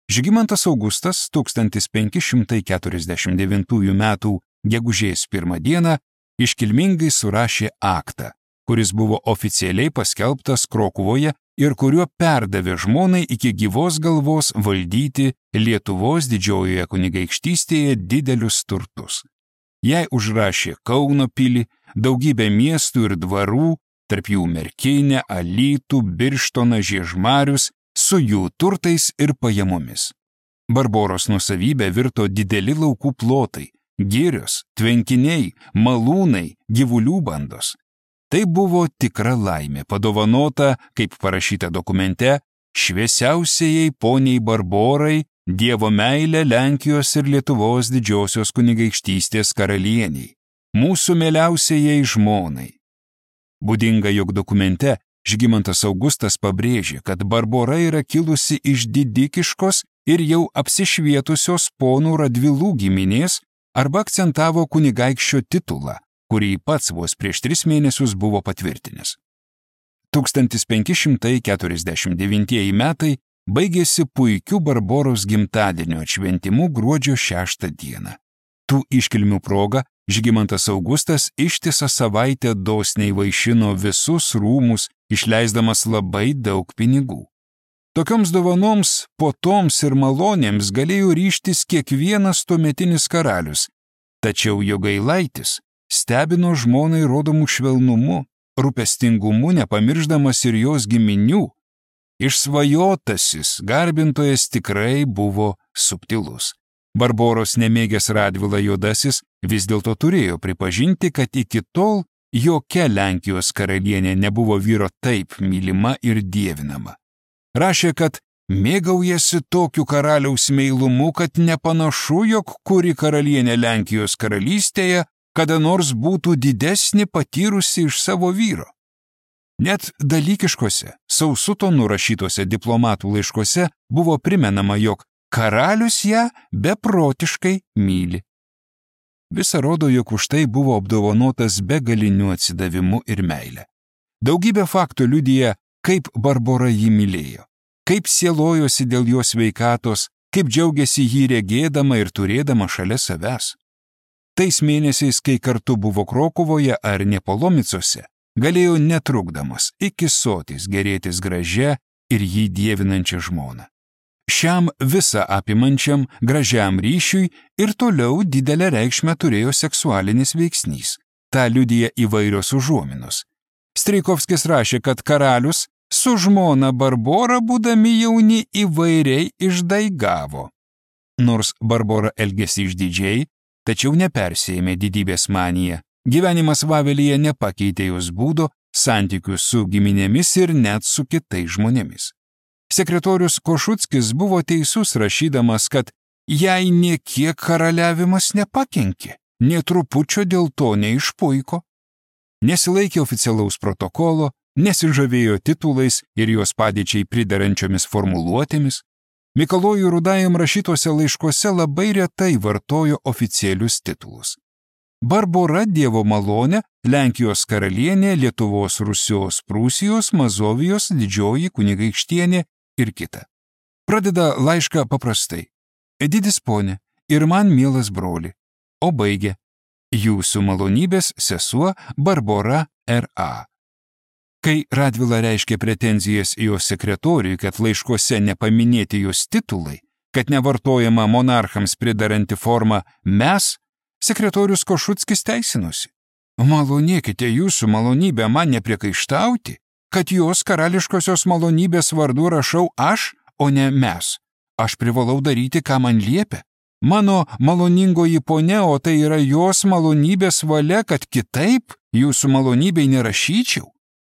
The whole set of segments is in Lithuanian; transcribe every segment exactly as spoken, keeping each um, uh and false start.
Žygimantas Augustas tūkstantis penki šimtai keturiasdešimt devintųjų metų gegužės pirmą dieną iškilmingai surašė aktą, kuris buvo oficialiai paskelbtas Krokuvoje ir kuriuo perdavė žmonai iki gyvos galvos valdyti Lietuvos didžiojoje kunigaikštystėje didelius turtus. Jai užrašė Kauno pilį, daugybę miestų ir dvarų, tarp jų Merkinę, Alytų, Birštoną, Žiežmarius, su jų turtais ir pajamomis. Barboros nuosavybė virto dideli laukų plotai, girios, tvenkiniai, malūnai, gyvulių bandos. Tai buvo tikra laimė, padovanota, kaip parašyta dokumente, šviesiausiai poniai Barborai, Dievo meilė Lenkijos ir Lietuvos didžiosios kunigaikštystės karalieniai, mūsų mieliausiai žmonai. Būdinga, jog dokumente Žygimantas Augustas pabrėžė, kad Barbora yra kilusi iš didikiškos ir jau apsišvietusios ponų Radvilų giminės arba akcentavo kunigaikščio titulą, kurį pats vos prieš tris mėnesius buvo patvirtinęs. tūkstantis penki šimtai keturiasdešimt devintieji metai baigėsi puikiu Barboros gimtadienio atšventimu gruodžio šeštą dieną. Tų iškilmių proga Žygimantas Augustas ištisą savaitę dosniai vaišino visus rūmus, išleisdamas labai daug pinigų. Tokioms dovanoms, puotoms ir malonėms galėjo ryžtis kiekvienas tuometinis karalius, tačiau Jogailaitis stebino žmonai rodomų švelnumu, rūpestingumu, nepamirždamas ir jos giminių. Išsvajotasis garbintojas tikrai buvo subtilus. Barboros nemėgęs Radvila Juodasis vis dėlto turėjo pripažinti, kad iki tol jokia Lenkijos karalienė nebuvo vyro taip mylima ir dievinama. Rašė, kad mėgaujasi tokiu karaliaus meilumu, kad nepanašu, jog kuri karalienė Lenkijos karalystėje kada nors būtų didesnė patyrusi iš savo vyro. Net dalykiškose, sausu tonu rašytose diplomatų laiškose buvo primenama, jog karalius ją beprotiškai myli. Visa rodo, jog už tai buvo apdovanotas begaliniu atsidavimu ir meile. Daugybė faktų liudija, kaip Barbora jį mylėjo, kaip sielojosi dėl jo sveikatos, kaip džiaugiasi jį regėdama ir turėdama šalia savęs. Tais mėnesiais, kai kartu buvo Krokuvoje ar Nepolomicose, galėjo netrukdamas iki sotis gerėtis gražia ir jį dievinančia žmona. Šiam visą apimančiam gražiam ryšiui ir toliau didelę reikšmę turėjo seksualinis veiksnys. Ta liudija įvairios užuominos. Streikovskis rašė, kad karalius su žmona Barbora būdami jauni įvairiai išdaigavo. Nors Barbora elgėsi išdidžiai, tačiau nepersėjėmė didybės maniją. Gyvenimas Vavelyje nepakeitė jos būdo, santykių su giminėmis ir net su kitais žmonėmis. Sekretorius Košutskis buvo teisus rašydamas, kad jai niekiek karaliavimas nepakenkė, nė trupučio dėl to neišpuiko. Nesilaikė oficialaus protokolo, nesižavėjo titulais ir jos padėčiai pridarančiomis formuluotėmis. Mikalojui Rudajam rašytose laiškose labai retai vartojo oficialius titulus. Barbora Dievo malonė, Lenkijos karalienė, Lietuvos Rusios Prūsijos, Mazovijos didžioji kunigaikštienė ir kita. Pradeda laišką paprastai. Didis ponė ir man mielas broli, o baigia jūsų malonybės sesuo Barbora R A Kai Radvila reiškė pretenzijas į jos sekretoriui, kad laiškuose nepaminėti jos titulai, kad nevartojama monarchams pridaranti forma mes, sekretorius Košutskis teisinosi. Malonėkite jūsų malonybę man nepriekaištauti, kad jos karališkosios malonybės vardu rašau aš, o ne mes. Aš privalau daryti, ką man liepia. Mano maloningoji ponia, o tai yra jos malonybės valia, kad kitaip jūsų malonybei nerašyčiau.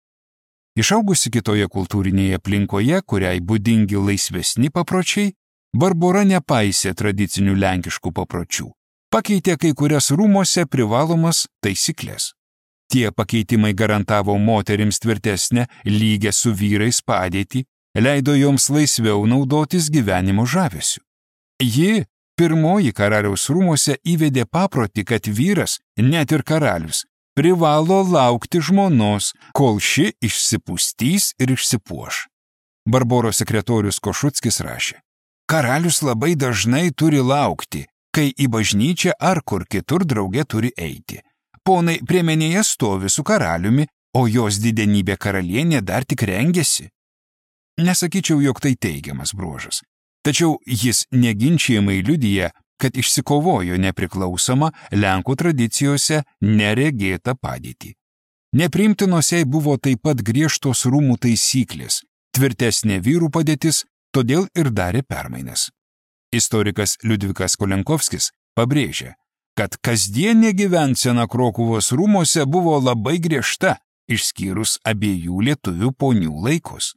Išaugusi kitoje kultūrinėje aplinkoje, kuriai būdingi laisvesni papročiai, Barbora nepaisė tradicinių lenkiškų papročių. Pakeitė kai kurias rūmose privalomas taisyklės. Tie pakeitimai garantavo moterims tvirtesnę lygę su vyrais padėtį, leido joms laisviau naudotis gyvenimo žavesiu. Ji, pirmoji karaliaus rūmose, įvedė paprotį, kad vyras, net ir karalius, privalo laukti žmonos, kol ši išsipustys ir išsipuoš. Barboros sekretorius Košutskis rašė, karalius labai dažnai turi laukti, kai į bažnyčią ar kur kitur drauge turi eiti. Ponai priemenėje stovi su karaliumi, o jos didenybė karalienė dar tik rengiasi. Nesakyčiau, jog tai teigiamas bruožas. Tačiau jis neginčijamai liudija, kad išsikovojo nepriklausomą Lenkų tradicijose neregėtą padėtį. Nepriimtinos jai buvo taip pat griežtos rūmų taisyklės, tvirtesnė vyrų padėtis, todėl ir darė permainas. Istorikas Liudvikas Kolenkovskis pabrėžia, kad kasdienė gyvensena Krokuvos rūmose buvo labai griežta, išskyrus abiejų lietuvių ponių laikus.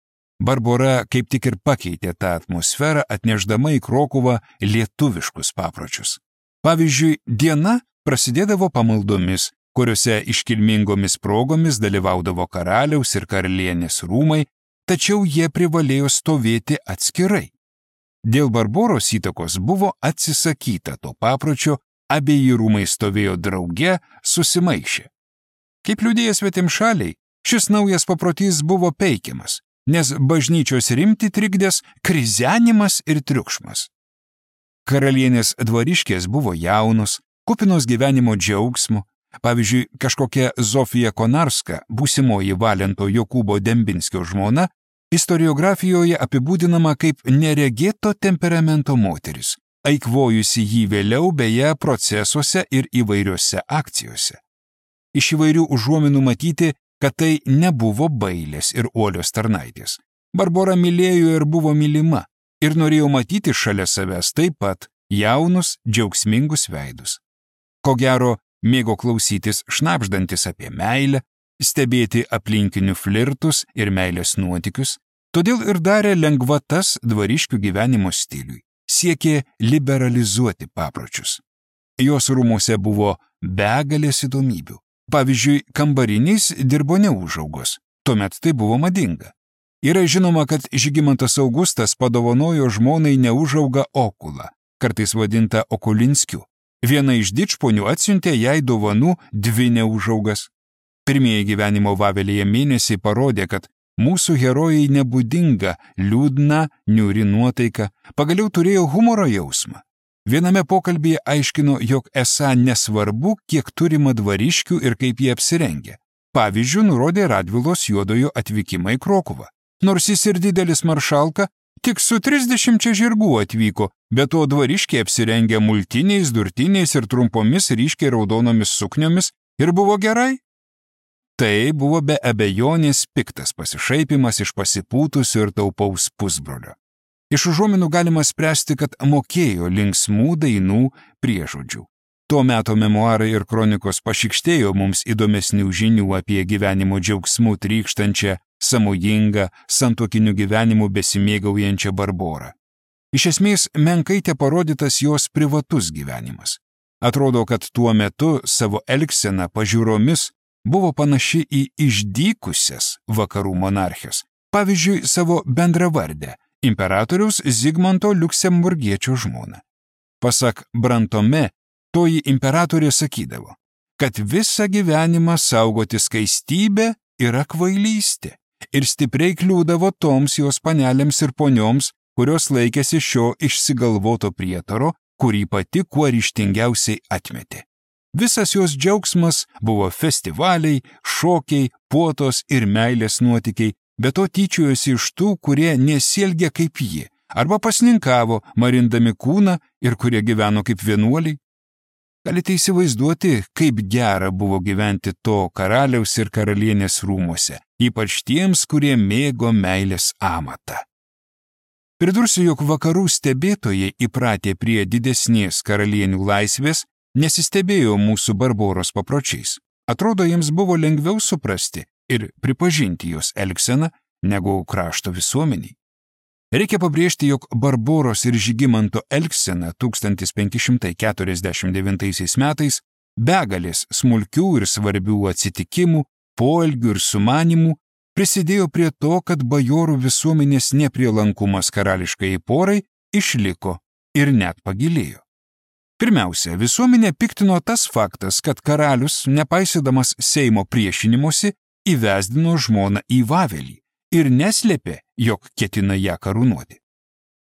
Barbora kaip tik ir pakeitė tą atmosferą, atnešdama į Krokuvą lietuviškus papročius. Pavyzdžiui, diena prasidėdavo pamaldomis, kuriuose iškilmingomis progomis dalyvaudavo karaliaus ir karalienės rūmai, tačiau jie privalėjo stovėti atskirai. Dėl Barboros įtakos buvo atsisakyta to papročio, abeji rūmai stovėjo drauge, susimaišę. Kaip liudija svetimšaliai, šis naujas paprotys buvo peikiamas, nes bažnyčios rimtį trikdęs krizenimas ir triukšmas. Karalienės dvariškės buvo jaunos, kupinos gyvenimo džiaugsmo. Pavyzdžiui, kažkokia Zofija Konarska, būsimoji Valento Jokūbo Dembinskio žmona, istoriografijoje apibūdinama kaip neregėto temperamento moteris, eikvojusi jį vėliau beje procesuose ir įvairiose akcijose. Iš įvairių užuominų matyti, kad tai nebuvo bailės ir uolios tarnaitės. Barbora mylėjo ir buvo mylima, ir norėjo matyti šalia savęs taip pat jaunus, džiaugsmingus veidus. Ko gero, mėgo klausytis šnabždantis apie meilę, stebėti aplinkinių flirtus ir meilės nuotykius, todėl ir darė lengvatas dvariškių gyvenimo stiliui, siekė liberalizuoti papročius. Jos rūmuose buvo begalės įdomybių. Pavyzdžiui, kambariniais dirbo neužaugos, tuomet tai buvo madinga. Yra žinoma, kad Žygimantas Augustas padovanojo žmonai neužaugą okulą, kartais vadintą Okulinskiu. Viena iš dičponių atsiuntė jai dovanų dvi neužaugas. Pirmieji gyvenimo Vavelyje mėnesiai parodė, kad mūsų herojai nebūdinga, liūdna, niūri nuotaika, pagaliau turėjo humoro jausmą. Viename pokalbyje aiškino, jog esą nesvarbu, kiek turima dvariškių ir kaip jie apsirengia. Pavyzdžiui, nurodė Radvilos juodojo atvykimą į Krokuvą. Nors jis ir didelis maršalka, tik su trisdešimčia žirgų atvyko, bet to dvariškiai apsirengė multiniais, durtiniais ir trumpomis ryškiai raudonomis sukniomis ir buvo gerai. Tai buvo be abejonės piktas pasišaipimas iš pasipūtusio ir taupaus pusbrolio. Iš užuominų galima spręsti, kad mokėjo linksmų dainų priežodžių. Tuo metu memuarai ir kronikos pašikštėjo mums įdomesnių žinių apie gyvenimo džiaugsmų trykštančią, samojingą, santuokinių gyvenimų besimėgaujančią Barborą. Iš esmės, menkai te parodytas jos privatus gyvenimas. Atrodo, kad tuo metu savo elgseną pažiūromis buvo panaši į išdykusias vakarų monarchės, pavyzdžiui, savo bendravardę, imperatoriaus Zigmanto Liuksemburgiečio žmoną. Pasak Brantome, toji imperatorė sakydavo, kad visą gyvenimą saugoti skaistybę yra kvailystė ir stipriai kliūdavo toms jos panelėms ir ponioms, kurios laikėsi šio išsigalvoto prietaro, kurį pati kuo ryžtingiausiai atmetė. Visas jos džiaugsmas buvo festivaliai, šokiai, puotos ir meilės nuotykiai, bet to tyčiojosi iš tų, kurie nesielgė kaip ji, arba pasninkavo, marindami kūną ir kurie gyveno kaip vienuoliai. Galite įsivaizduoti, kaip gera buvo gyventi to karaliaus ir karalienės rūmuose, ypač tiems, kurie mėgo meilės amatą. Pridursiu, jog vakarų stebėtojai įpratę prie didesnės karalienių laisvės nesistebėjo mūsų Barboros papročiais. Atrodo, jiems buvo lengviau suprasti ir pripažinti jos elgseną negu krašto visuomeniai. Reikia pabrėžti, jog Barboros ir Žygimanto elgsena tūkstantis penki šimtai keturiasdešimt devintaisiais metais begalės smulkių ir svarbių atsitikimų, poelgių ir sumanimų prisidėjo prie to, kad bajorų visuomenės neprielankumas karališkai porai išliko ir net pagilėjo. Pirmiausia, visuomenė piktino tas faktas, kad karalius, nepaisydamas Seimo priešinimosi, įvesdino žmoną į Vavelį ir neslėpė, jog ketina ją karūnuoti.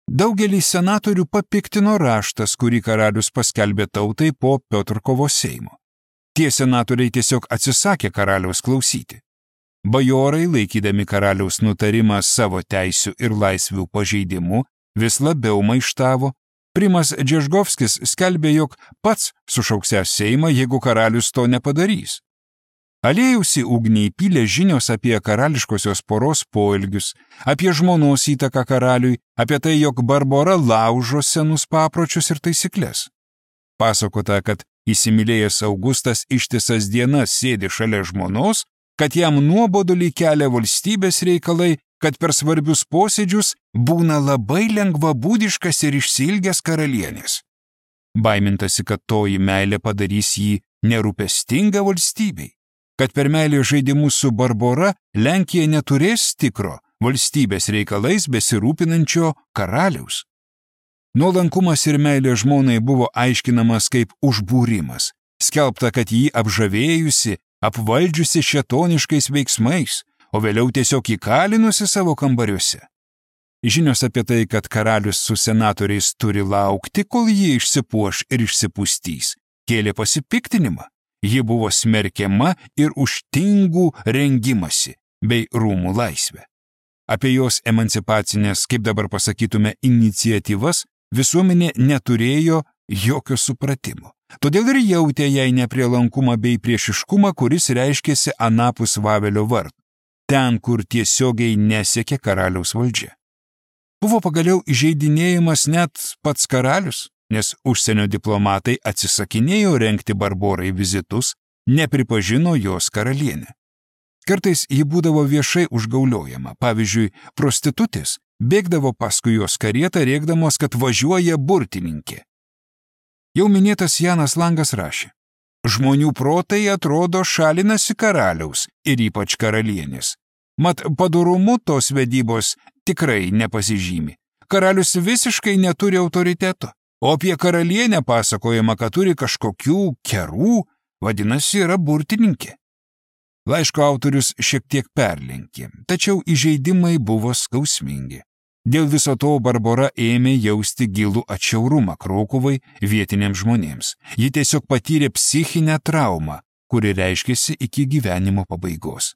Daugelį senatorių papiktino raštas, kurį karalius paskelbė tautai po Piotrkovo seimo. Tie senatoriai tiesiog atsisakė karaliaus klausyti. Bajorai, laikydami karaliaus nutarimą savo teisių ir laisvių pažeidimu, vis labiau maištavo. Primas Džežgovskis skelbė, jog pats sušauksiąs seimą, jeigu karalius to nepadarys. Aliejaus į ugnį įpylė žinios apie karališkosios poros poelgius, apie žmonos įtaką karaliui, apie tai, jog Barbora laužo senus papročius ir taisyklės. Pasakota, kad įsimylėjęs Augustas ištisas dienas sėdi šalia žmonos, kad jam nuobodulį kelia valstybės reikalai, kad per svarbius posėdžius būna labai lengvabūdiškas ir išsiilgęs karalienės. Baimintasi, kad toji meilė padarys jį nerūpestingą valstybei, kad per meilės žaidimus su Barbora Lenkija neturės tikro valstybės reikalais besirūpinančio karaliaus. Nuolankumas ir meilė žmonai buvo aiškinamas kaip užbūrimas, skelbta, kad jį apžavėjusi, apvaldžiusi šėtoniškais veiksmais, o vėliau tiesiog įkalinusi savo kambariuose. Žinios apie tai, kad karalius su senatoriais turi laukti, kol jie išsipuoš ir išsipustys, kėlė pasipiktinimą. Ji buvo smerkiama ir už tingų rengimasi bei rūmų laisvę. Apie jos emancipacinės, kaip dabar pasakytume, iniciatyvas visuomenė neturėjo jokio supratimo. Todėl ir jautė jai neprielankumą bei priešiškumą, kuris reiškėsi anapus Vavelio vartų, ten, kur tiesiogiai nesiekė karaliaus valdžia. Buvo pagaliau įžeidinėjimas net pats karalius, nes užsienio diplomatai atsisakinėjo rengti Barborai vizitus, nepripažino jos karalienę. Kartais ji būdavo viešai užgauliojama, pavyzdžiui, prostitutės bėgdavo paskui jos karietą rėkdamos, kad važiuoja burtininkė. Jau minėtas Janas Langas rašė: žmonių protai atrodo šalinasi karaliaus ir ypač karalienės. Mat padorumu tos vedybos tikrai nepasižymi. Karalius visiškai neturi autoriteto, o apie karalienę pasakojama, kad turi kažkokių kerų, vadinasi, yra burtininkė. Laiško autorius šiek tiek perlenkė, tačiau įžeidimai buvo skausmingi. Dėl viso to Barbora ėmė jausti gilų atšiaurumą Krokuvai vietiniams žmonėms. Ji tiesiog patyrė psichinę traumą, kuri reiškėsi iki gyvenimo pabaigos.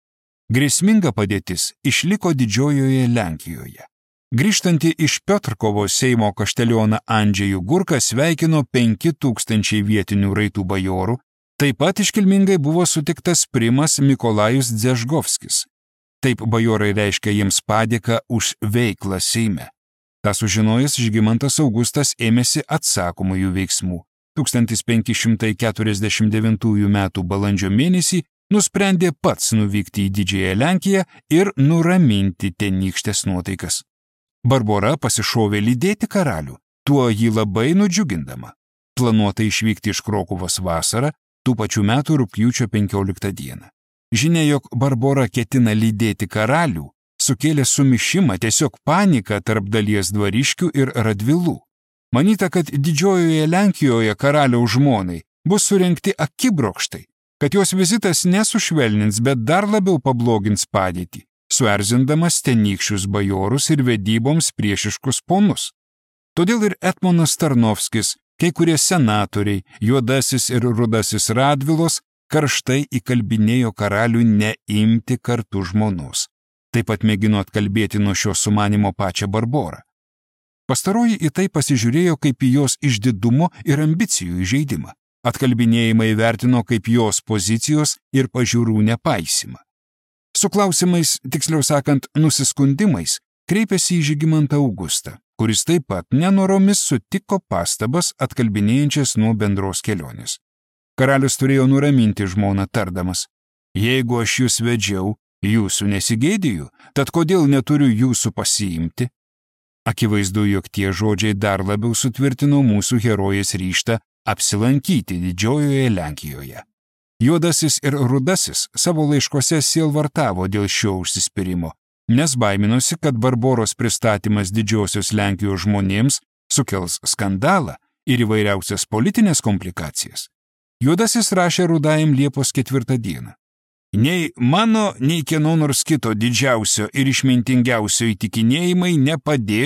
Grėsminga padėtis išliko Didžiojoje Lenkijoje. Grįžtanti iš Piotrkovo seimo kaštelioną Andžejų Gurką sveikino penki tūkstančiai vietinių raitų bajorų, taip pat iškilmingai buvo sutiktas primas Mikolajus Dzežgovskis. Taip bajorai reiškia jiems padėką už veiklą Seime. Ta sužinojęs, Žygimantas Augustas ėmėsi atsakomųjų veiksmų. tūkstantis penki šimtai keturiasdešimt devintųjų metų balandžio mėnesį nusprendė pats nuvykti į Didžiąją Lenkiją ir nuraminti tenykštės nuotaikas. Barbora pasišovė lydėti karalių, tuo jį labai nudžiugindama. Planuota išvykti iš Krokuvos vasarą, tų pačių metų rugpjūčio penkioliktą dieną. Žinia, jog Barbora ketina lydėti karalių, sukėlė sumišimą, tiesiog paniką tarp dalies dvariškių ir radvilų. Manyta, kad Didžiojoje Lenkijoje karaliaus žmonai bus surengti akibrokštai, kad jos vizitas nesušvelnins, bet dar labiau pablogins padėtį, suerzindamas tenykščius bajorus ir vedyboms priešiškus ponus. Todėl ir Etmonas Tarnovskis, kai kurie senatoriai, Juodasis ir Rudasis Radvilos, karštai įkalbinėjo karalių neimti kartu žmonos. Taip pat mėgino atkalbėti nuo šio sumanimo pačią Barborą. Pastaroji į tai pasižiūrėjo kaip į jos išdidumo ir ambicijų įžeidimą. Atkalbinėjimai vertino kaip jos pozicijos ir pažiūrų nepaisimą. Su klausimais, tiksliau sakant, nusiskundimais, kreipėsi į Žygimantą Augustą, kuris taip pat nenoromis sutiko pastabas atkalbinėjančias nuo bendros kelionės. Karalius turėjo nuraminti žmoną tardamas: jeigu aš jūs vedžiau, jūsų nesigėdiju, tad kodėl neturiu jūsų pasiimti? Akivaizdu, jog tie žodžiai dar labiau sutvirtino mūsų herojės ryžtą apsilankyti Didžiojoje Lenkijoje. Juodasis ir Rudasis savo laiškose sielvartavo dėl šio užsispyrimo, nes baiminosi, kad Barboros pristatymas Didžiosios Lenkijos žmonėms sukels skandalą ir įvairiausias politinės komplikacijas. Juodasis rašė Rudajam Liepos ketvirtą dieną: nei mano, nei kieno nors kito didžiausio ir išmintingiausio įtikinėjimai nepadės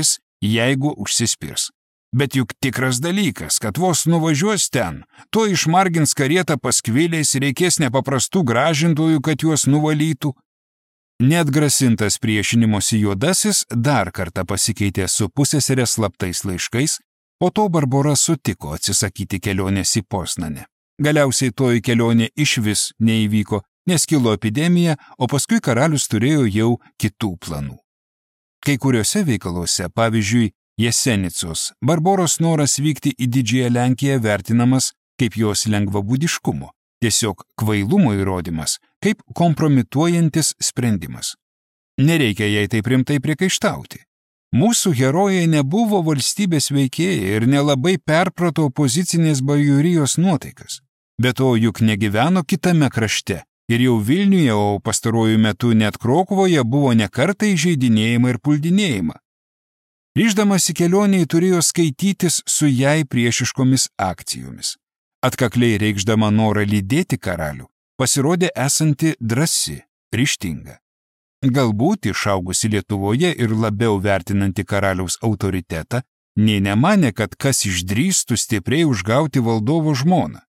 jeigu užsispirs. Bet juk tikras dalykas, kad vos nuvažiuos ten, to išmargins karietą paskviliais, reikės nepaprastų gražintojų, kad juos nuvalytų. Net grasintas priešinimosi Juodasis dar kartą pasikeitė su pusseserės slaptais laiškais, po to Barbora sutiko atsisakyti kelionės į Poznanę. Galiausiai toji kelionė išvis neįvyko, nes kilo epidemija, o paskui karalius turėjo jau kitų planų. Kai kuriuose veikaluose, pavyzdžiui, Jesenicos, Barboros noras vykti į Didžiąją Lenkiją vertinamas kaip jos lengvabūdiškumo, tiesiog kvailumo įrodymas, kaip kompromituojantis sprendimas. Nereikia jai taip rimtai priekaištauti. Mūsų herojai nebuvo valstybės veikėjai ir nelabai perprato opozicinės bajorijos nuotaikas. Be to juk negyveno kitame krašte ir jau Vilniuje, o pastaruoju metu net Krokuvoje buvo nekartą įžeidinėjimą ir puldinėjimą. Ryždamas į kelionę turėjo skaitytis su jai priešiškomis akcijomis. Atkakliai reikšdama norą lydėti karalių, pasirodė esanti drąsi, ryžtinga. Galbūt išaugusi Lietuvoje ir labiau vertinanti karaliaus autoritetą, nė nemanė, kad kas išdrįstų stipriai užgauti valdovo žmoną.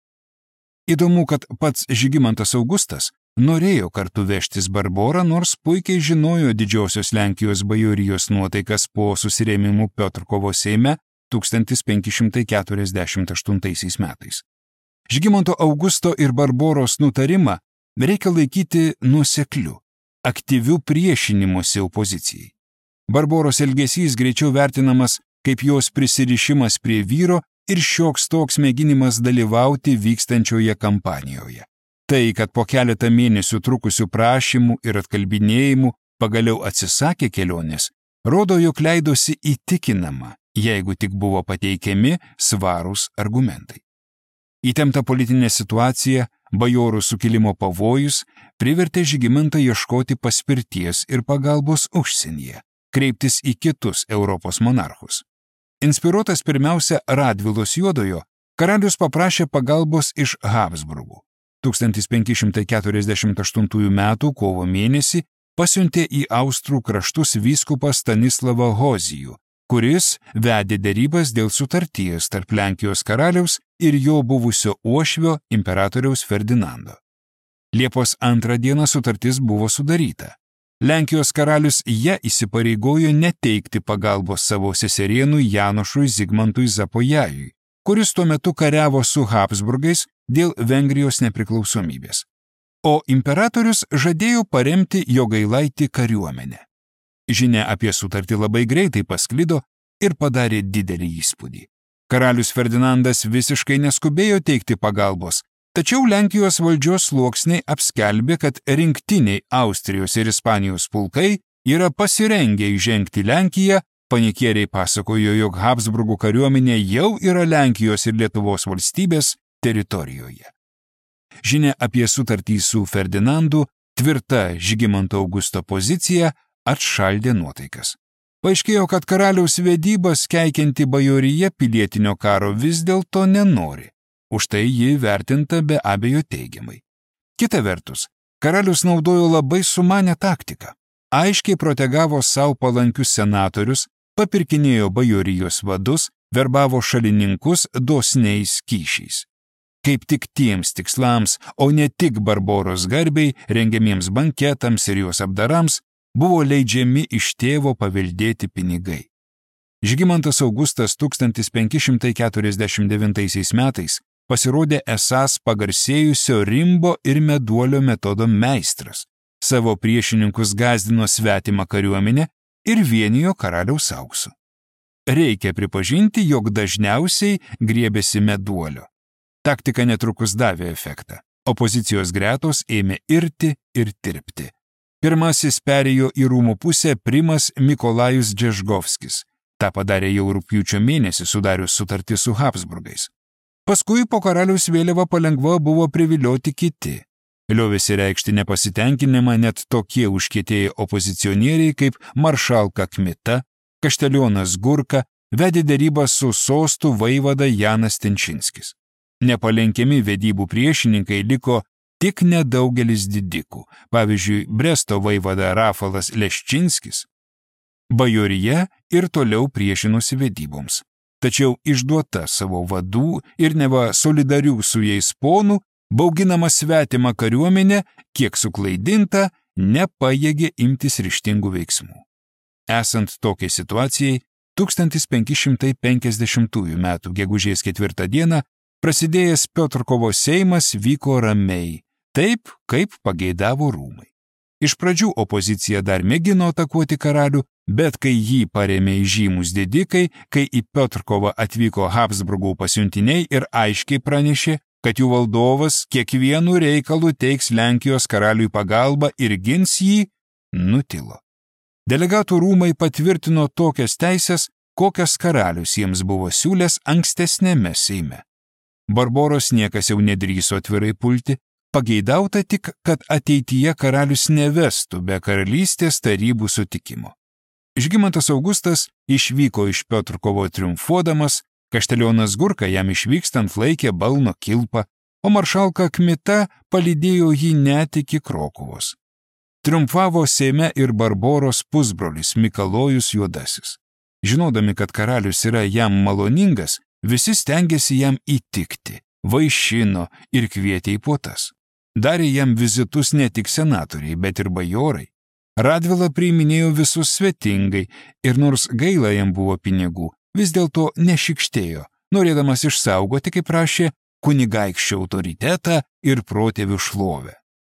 Įdomu, kad pats Žygimantas Augustas norėjo kartu vežtis Barborą, nors puikiai žinojo Didžiosios Lenkijos bajorijos nuotaikas po susirėmimų Piotrkovo Seime tūkstantis penki šimtai keturiasdešimt aštuntaisiais metais. Žygimanto Augusto ir Barboros nutarimą reikia laikyti nuosekliu, aktyvių priešinimuose opozicijai. Barboros elgesys greičiau vertinamas kaip jos prisirišimas prie vyro ir šioks toks mėginimas dalyvauti vykstančioje kampanijoje. Tai, kad po keletą mėnesių trukusių prašymų ir atkalbinėjimų pagaliau atsisakė kelionės, rodo, jog leidosi įtikinama, jeigu tik buvo pateikiami svarūs argumentai. Įtempta politinė situacija, bajorų sukilimo pavojus privertė Žygimantą ieškoti paspirties ir pagalbos užsienyje, kreiptis į kitus Europos monarchus. Inspiruotas pirmiausia Radvilos Juodojo, karalius paprašė pagalbos iš Habsburgų. tūkstantis penki šimtai keturiasdešimt aštuntųjų metų kovo mėnesį pasiuntė į Austrų kraštus vyskupą Stanislavą Hozijų, kuris vedė derybas dėl sutarties tarp Lenkijos karaliaus ir jo buvusio uošvio imperatoriaus Ferdinando. Liepos antrą dieną sutartis buvo sudaryta. Lenkijos karalius ją įsipareigojo neteikti pagalbos savo seserienui Janošui Zigmantui Zapojajui, kuris tuo metu kariavo su Habsburgais dėl Vengrijos nepriklausomybės. O imperatorius žadėjo paremti Jogailaitį kariuomenę. Žinia apie sutartį labai greitai pasklido ir padarė didelį įspūdį. Karalius Ferdinandas visiškai neskubėjo teikti pagalbos, tačiau Lenkijos valdžios sluoksniai apskelbė, kad rinktiniai Austrijos ir Ispanijos pulkai yra pasirengę įžengti Lenkiją, panikieriai pasakojo, jog Habsburgų kariuomenė jau yra Lenkijos ir Lietuvos valstybės teritorijoje. Žinia apie sutartį su Ferdinandu, tvirta Žygimanto Augusto pozicija, atšaldė nuotaikas. Paaiškėjo, kad karaliaus vedybas keikianti bajorija pilietinio karo vis dėlto nenori. Už tai ji vertinta be abejo teigiamai. Kita vertus, karalius naudojo labai sumanę taktiką. Aiškiai protegavo savo palankius senatorius, papirkinėjo bajorijos vadus, verbavo šalininkus dosniais kyšiais. Kaip tik tiems tikslams, o ne tik Barboros garbei, rengiamiems banketams ir jos apdarams, buvo leidžiami iš tėvo paveldėti pinigai. Žygimantas Augustas tūkstantis penki šimtai keturiasdešimt devintaisiais metais pasirodė esąs pagarsėjusio rimbo ir meduolio metodo meistras. Savo priešininkus gąsdino svetimą kariuomenę ir vienijo karaliaus auksu. Reikia pripažinti, jog dažniausiai griebėsi meduolio. Taktika netrukus davė efektą. Opozicijos gretos ėmė irti ir tirpti. Pirmasis perėjo į rūmų pusę primas Mikolajus Džežgovskis. Ta padarė jau rugpjūčio mėnesį sudarius sutartį su Habsburgais. Paskui po karaliaus vėliava palengva buvo privilioti kiti. Liovėsi reikšti nepasitenkinimą net tokie užkietėję opozicionieriai kaip maršalka Kmita, kaštelionas Gurka, vedė derybą su sostų vaivada Janas Tenčinskis. Nepalenkiami vedybų priešininkai liko tik nedaugelis didikų, pavyzdžiui, Bresto vaivada Rafalas Leščinskis. Bajorija ir toliau priešinosi vedyboms. Tačiau išduota savo vadų ir neva solidarių su jais ponų, bauginama svetima kariuomenė, kiek suklaidinta, nepajėgė imtis ryžtingų veiksmų. Esant tokiai situacijai, tūkstantis penki šimtai penkiasdešimtųjų metų gegužės ketvirtą dieną prasidėjęs Piotrkovo seimas vyko ramiai, taip, kaip pageidavo rūmai. Iš pradžių opozicija dar mėgino atakuoti karalių, bet kai jį parėmė žymus didikai, kai į Piotrkovą atvyko Habsburgų pasiuntiniai ir aiškiai pranešė, kad jų valdovas kiekvienu reikalu teiks Lenkijos karaliui pagalbą ir gins jį, nutilo. Delegatų rūmai patvirtino tokias teisės, kokias karalius jiems buvo siūlęs ankstesnėme seime. Barboros niekas jau nedrįso atvirai pulti, pageidauta tik, kad ateityje karalius nevestų be karalystės tarybų sutikimo. Žygimantas Augustas išvyko iš Piotrkovo triumfuodamas, Kaštelionas Gurka jam išvykstant laikė balno kilpą, o maršalka Kmita palydėjo jį net iki Krokuvos. Triumfavo seime ir Barboros pusbrolis Mikalojus Juodasis. Žinodami, kad karalius yra jam maloningas, visi stengiasi jam įtikti, vaišino ir kvietė į puotas. Darė jam vizitus ne tik senatoriai, bet ir bajorai. Radvila priiminėjo visus svetingai ir nors gaila jam buvo pinigų, vis dėlto nešikštėjo, norėdamas išsaugoti, kaip prašė, kunigaikščio autoritetą ir protėvių šlovę.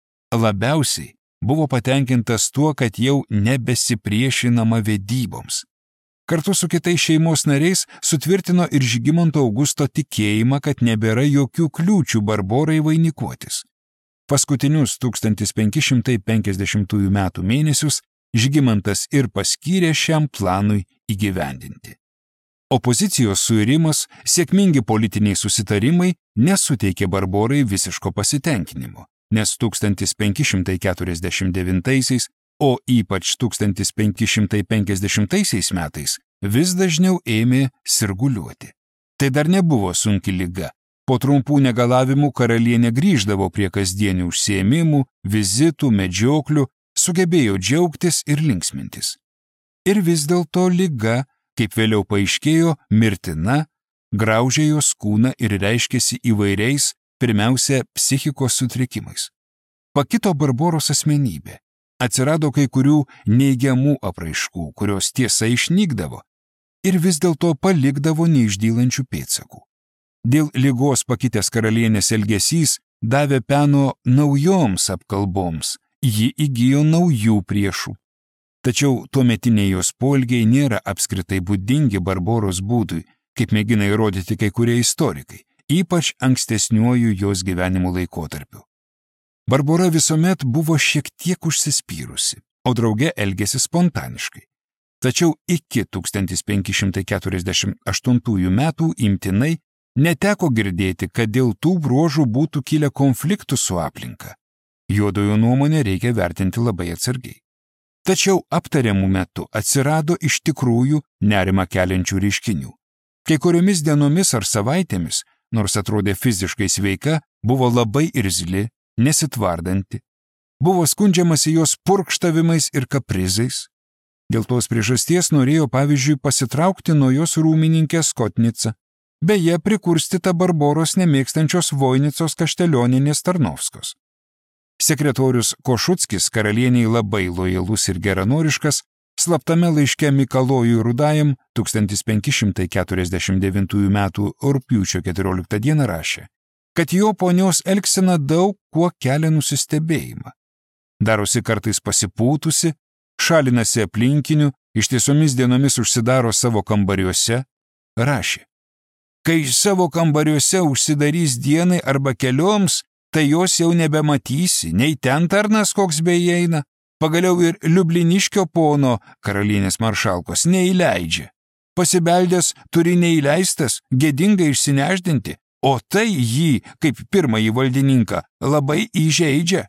Labiausiai buvo patenkintas tuo, kad jau nebesipriešinama vedyboms. Kartu su kitais šeimos nariais sutvirtino ir Žygimanto Augusto tikėjimą, kad nebėra jokių kliūčių Barborai vainikuotis. Paskutinius tūkstantis penki šimtai penkiasdešimtųjų metų mėnesius Žygimantas ir paskyrė šiam planui įgyvendinti. Opozicijos suirimas, sėkmingi politiniai susitarimai nesuteikė Barborai visiško pasitenkinimo, nes tūkstantis penki šimtai keturiasdešimt devintaisiais, o ypač tūkstantis penki šimtai penkiasdešimtaisiais metais vis dažniau ėmė sirguliuoti. Tai dar nebuvo sunki liga. Po trumpų negalavimų karalienė grįždavo prie kasdienių užsiėmimų, vizitų, medžioklių, sugebėjo džiaugtis ir linksmintis. Ir vis dėlto liga, kaip vėliau paaiškėjo, mirtina, graužė jos kūną ir reiškėsi įvairiais, pirmiausia, psichikos sutrikimais. Pakito Barboros asmenybė. Atsirado kai kurių neigiamų apraiškų, kurios tiesa išnykdavo ir vis dėlto palikdavo neišdylančių pėdsakų. Dėl ligos pakitęs karalienės elgesys davė peno naujoms apkalboms, ji įgijo naujų priešų. Tačiau tuometiniai jos poelgiai nėra apskritai būdingi Barboros būdui, kaip mėgina įrodyti kai kurie istorikai, ypač ankstesniuoju jos gyvenimo laikotarpiu. Barbora visuomet buvo šiek tiek užsispyrusi, o drauge elgėsi spontaniškai. Tačiau iki tūkstantis penki šimtai keturiasdešimt aštuntųjų metų imtinai neteko girdėti, kad dėl tų bruožų būtų kilę konfliktų su aplinka. Juodojo nuomonę reikia vertinti labai atsargiai. Tačiau aptariamų metu atsirado iš tikrųjų nerimą keliančių reiškinių. Kai kuriomis dienomis ar savaitėmis, nors atrodė fiziškai sveika, buvo labai irzli, nesitvardanti. Buvo skundžiamasi jos purkštavimais ir kaprizais. Dėl tos priežasties norėjo, pavyzdžiui, pasitraukti nuo jos rūmininkės Skotnica, beje prikurstyta Barboros nemėgstančios Voinicos Kaštelioninės Tarnovskos. Sekretorius Košutskis, karalieniai labai lojalus ir geranoriškas, slaptame laiške Mikalojui Rudajam tūkstantis penki šimtai keturiasdešimt devintųjų metų rugpjūčio keturioliktą dieną rašė, kad jo ponios elgsena daug kuo kelia nusistebėjimą. Darosi kartais pasipūtusi, šalinasi aplinkinių, ištisomis dienomis užsidaro savo kambariuose, rašė. Kai savo kambariuose užsidarys dienai arba kelioms, tai jos jau nebematysi, nei ten tarnas koks beįeina, pagaliau ir Liubliniškio pono, karalienės maršalkos, neįleidžia. Pasibeldęs turi neįleistas, gėdingai išsineždinti, o tai jį, kaip pirmąjį valdininką, labai įžeidžia.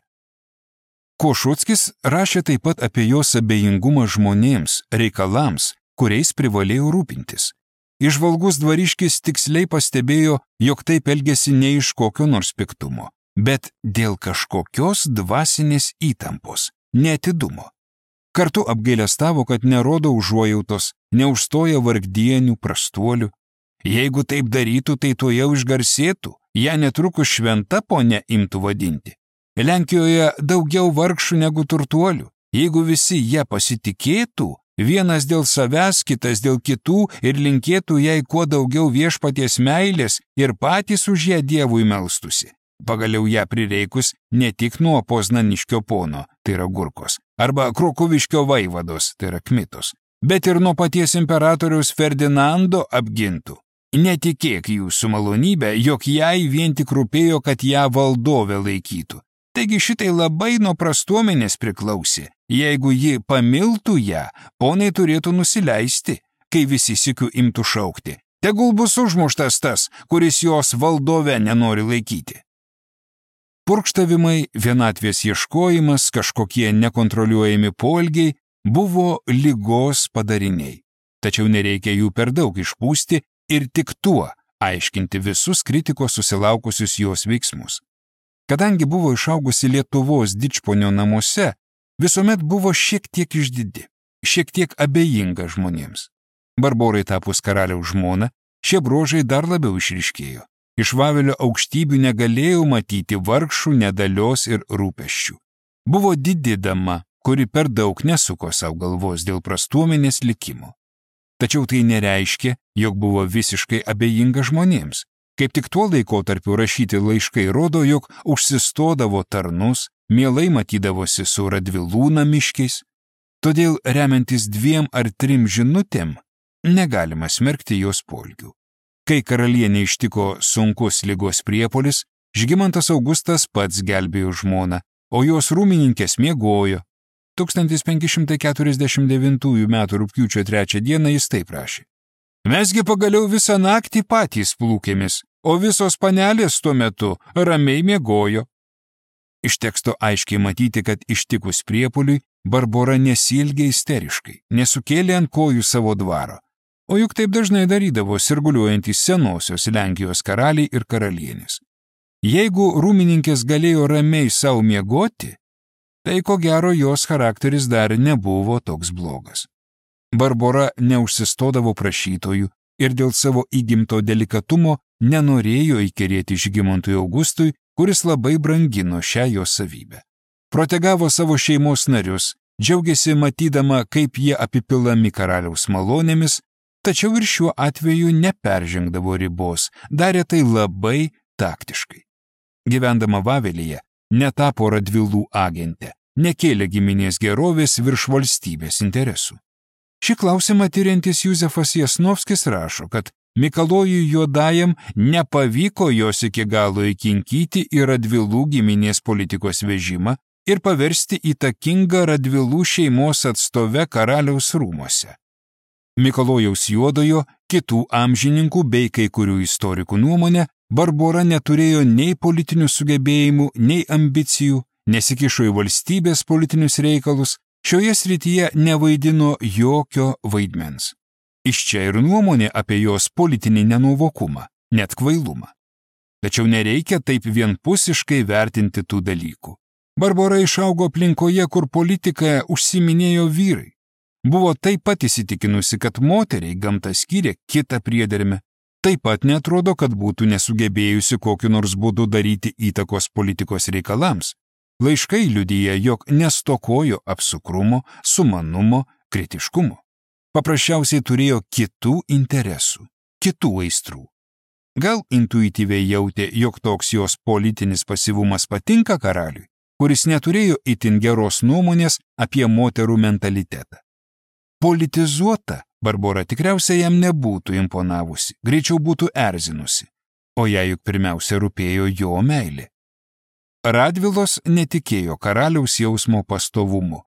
Košutskis rašė taip pat apie jos abejingumą žmonėms, reikalams, kuriais privalėjo rūpintis. Įžvalgus dvariškis tiksliai pastebėjo, jog taip elgėsi ne iš kokio nors piktumo, bet dėl kažkokios dvasinės įtampos, neatidumo. Kartu apgailestavo, kad nerodo užuojautos, neužstoja vargdienių, prastuolių. Jeigu taip darytų, tai to jau išgarsėtų, ją netrukus šventa ponia imtų vadinti. Lenkijoje daugiau vargšų negu turtuolių. Jeigu visi ją pasitikėtų, vienas dėl savęs, kitas dėl kitų ir linkėtų jai kuo daugiau viešpaties meilės ir patys už ją Dievui melstusi. Pagaliau ją prireikus ne tik nuo Poznaniškio pono, tai yra Gurkos, arba Krokuviškio vaivados, tai yra Kmitos, bet ir nuo paties imperatoriaus Ferdinando apgintų. Netikėk jūsų malonybę, jog jai vien tik rūpėjo, kad ją valdovė laikytų. Taigi šitai labai nuo prastuomenės priklausė. Jeigu ji pamiltų ją, ponai turėtų nusileisti, kai visi sykiu imtų šaukti. Tegul bus užmuštas tas, kuris jos valdove nenori laikyti. Purkštavimai, vienatvės ieškojimas, kažkokie nekontroliuojami poelgiai buvo ligos padariniai. Tačiau nereikia jų per daug išpūsti ir tik tuo aiškinti visus kritikos susilaukusius jos veiksmus. Kadangi buvo išaugusi Lietuvos dičponio namuose, visuomet buvo šiek tiek išdidi, šiek tiek abejinga žmonėms. Barborai tapus karaliaus žmona, šie bruožai dar labiau išryškėjo. Iš Vavelio aukštybių negalėjau matyti vargšų, nedalios ir rūpesčių. Buvo didi dama, kuri per daug nesuko savo galvos dėl prastuomenės likimo. Tačiau tai nereiškia, jog buvo visiškai abejinga žmonėms. Kaip tik tuo laikotarpiu rašyti laiškai rodo, jog užsistodavo tarnus, mielai matydavosi su Radvilų namiškiais. Todėl remiantis dviem ar trim žinutėm, negalima smerkti jos poelgių. Kai karalienė ištiko sunkus ligos priepuolis, Žygimantas Augustas pats gelbėjo žmoną, o jos rūmininkės miegojo. tūkstantis penki šimtai keturiasdešimt devintųjų metų rugpjūčio trečią dieną jis taip rašė. Mesgi pagaliau visą naktį patys plūkėmis, o visos panelės tuo metu ramiai miegojo. Iš teksto aiškiai matyti, kad ištikus priepuoliui Barbora nesielgė isteriškai, nesukėlė ant kojų savo dvaro. O juk taip dažnai darydavo sirguliuojantys senosios Lenkijos karaliai ir karalienės. Jeigu rūmininkės galėjo ramiai savo miegoti, tai ko gero jos charakteris dar nebuvo toks blogas. Barbora neužsistodavo prašytojų ir dėl savo įgimto delikatumo nenorėjo įkerėti Žygimantui Augustui, kuris labai brangino šią jos savybę. Protegavo savo šeimos narius, džiaugiasi matydama, kaip jie apipilami karaliaus malonėmis, tačiau ir šiuo atveju neperžengdavo ribos, darė tai labai taktiškai. Gyvendama Vavelyje, netapo Radvilų agente, nekėlė giminės gerovės virš valstybės interesų. Šį klausimą tyriantis Juzefas Jasnovskis rašo, kad Mikalojui Juodajam nepavyko jos iki galo įkinkyti į Radvilų giminės politikos vežimą ir paversti įtakingą Radvilų šeimos atstovę karaliaus rūmose. Mikalojaus Juodojo, kitų amžininkų bei kai kurių istorikų nuomonė, Barbora neturėjo nei politinių sugebėjimų, nei ambicijų, nesikišo į valstybės politinius reikalus, šioje srityje nevaidino jokio vaidmens. Iš čia ir nuomonė apie jos politinį nenuovokumą, net kvailumą. Tačiau nereikia taip vienpusiškai vertinti tų dalykų. Barbora išaugo aplinkoje, kur politiką užsiminėjo vyrai. Buvo taip pat įsitikinusi, kad moteriai gamta skyrė kitą priedermę. Taip pat netrodo, kad būtų nesugebėjusi kokiu nors būdu daryti įtakos politikos reikalams. Laiškai liudija, jog nestokojo apsukrumo, sumanumo, kritiškumo. Paprasčiausiai turėjo kitų interesų, kitų aistrų. Gal intuityviai jautė, jog toks jos politinis pasyvumas patinka karaliui, kuris neturėjo itin geros nuomonės apie moterų mentalitetą. Politizuota Barbora tikriausiai jam nebūtų imponavusi, greičiau būtų erzinusi, o jai juk pirmiausia rūpėjo jo meilė. Radvilos netikėjo karaliaus jausmo pastovumu,